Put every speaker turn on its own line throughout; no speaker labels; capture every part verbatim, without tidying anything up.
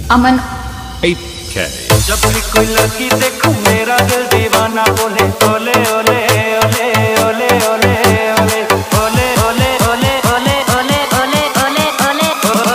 अमन
eight K।
जब भी कोई लड़की देखूं मेरा दिल दीवाना बोले ओले ओले ओले ओले ओले ओले ओले ओले ओले ओले ओले ओले ओले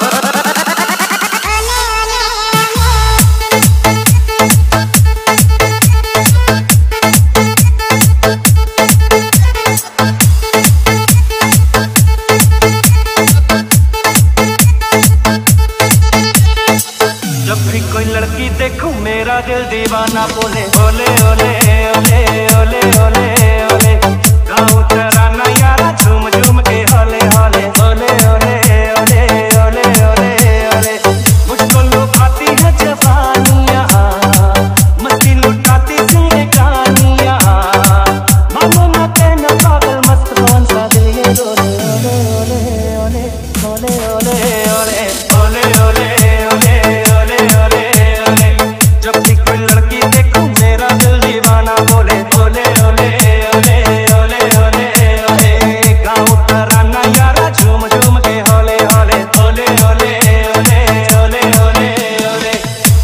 जब भी कोई लड़की देखूं मेरा दिल दीवाना बोले ओले ओले ओले ओले ओले ओले गाँव तराना यारा झूम झूम के होले होले ओले ओले ओले ओले ओले ओले मुझको लुभाती है जवानियाँ मस्ती लुटाती सिंह कहानियाँ मानो ना कहना पागल मस्त कौन सा दिल ये डोले ओले ओले ओले ओले ओले ओले ओले ओले ओले जब भी कोई लड़की देखूं मेरा दिल दीवाना बोले ओले ओले ओले ओले ओले ओले गाँव तराना यारा झूम झूम के होले होले ओले ओले ओले ओले ओले ओले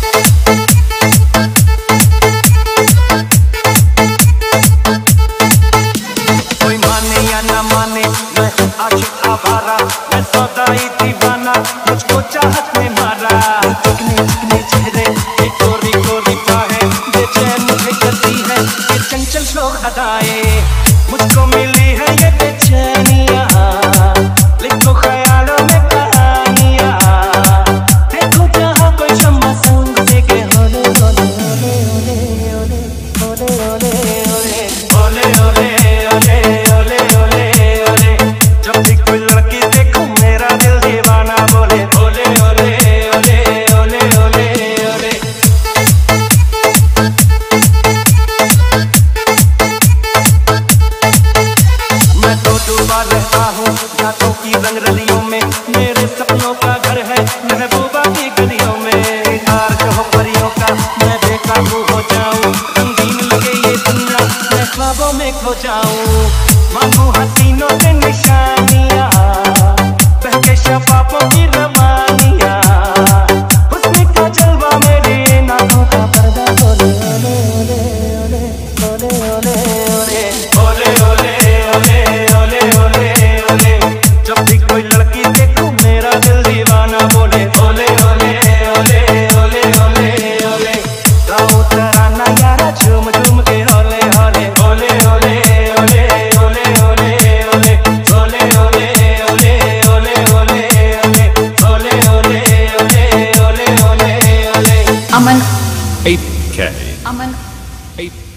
कोई माने या ना माने मैं आशिक आवारा मैं सौदाई दीवाना मुझको चाहत में मारा देखने देखने चेहरे ये गोरी गोरी बाहें बेचैन मुझे करती है ये चंचल शौक अदाएं मुझको मिली है ये बेचैनियाँ लिखो ख्यालों में कहानियाँ देखो जहाँ कोई शम्मा संग से के होले होले होले होले होले होले होले ओले ओले ओले ओले जब भी कोई लड़की देखूं मेरा दिल दीवाना बोले ओले ओले ओले ओले ओले ओले मैं तो डूबा रहता हूँ रातों की रंगरलियों में मेरे सपनों का घर है महबूबा की गलियों में हार जो हो परियों का मैं बेकाबू हो जाऊं रंगीन लगे ये दुनिया मैं ख्वाबों में खो जाऊं मांगू हसीनों से निशानियाँ बहके शफाफों की रवानियाँ हुस्न का जलवा मेरी नाकों का पर्दा ओले ओले ओले ओले ओले ओले ओले ओले ओले ओले ओले जब भी कोई लड़की देखूं मेरा दिल दीवाना बोले ओले ओले ओले ओले ओले ओले गाँव तराना यारा झूम झूम के होले होले ओले ओले ओले ओले ओले ओले ओले ओले ओले ओले ओले ओले ओले ओले ओले ओले ओले
अमन
eight K।
अमन
eight